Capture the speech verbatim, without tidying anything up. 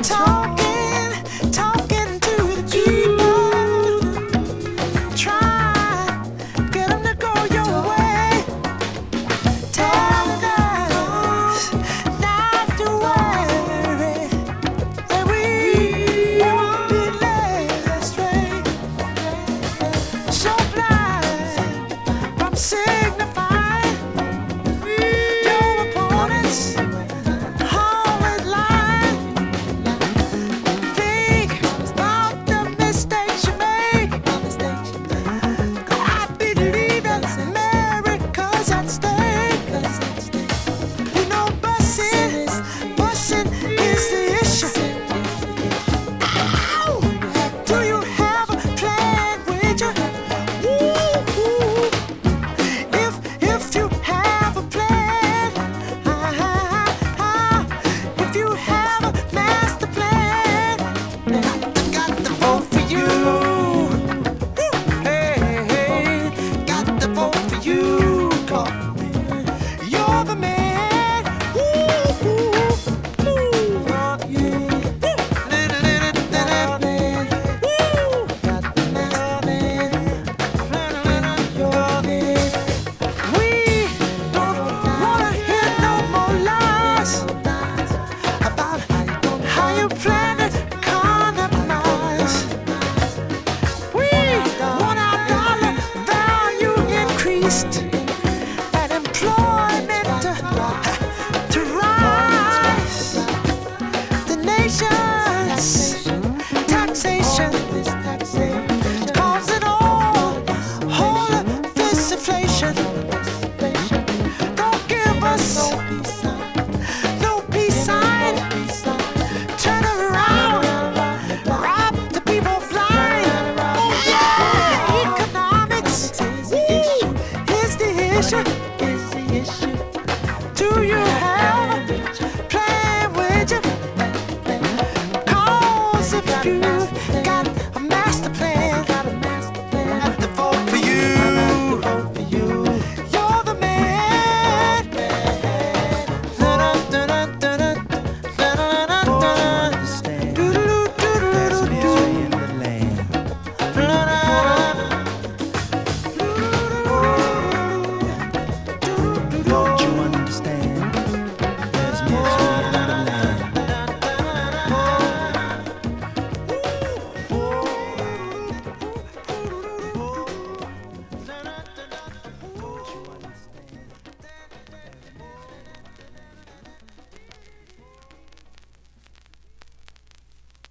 Talking, talking to the people. Try, get them to go your way. Tell us not to worry, that we won't be led astray. So blind from signifying your opponents. Always lie. Think about the mistakes you make. I believe that America's at stake. You know, busing, busing is the issue. Ow! Do you have a plan with you? Woo-hoo. If if you have a plan, ah, if you have a master plan, I got the vote for you. Woo! Hey, hey, got the vote for you. Call me. You're the man. Woo-hoo. Woo. You're the man. Woo. Little, little, little man. Woo. Got the master plan. Little, little, you're the man. We don't wanna hear no more lies about how you plan to colonize. We want our dollar value increased.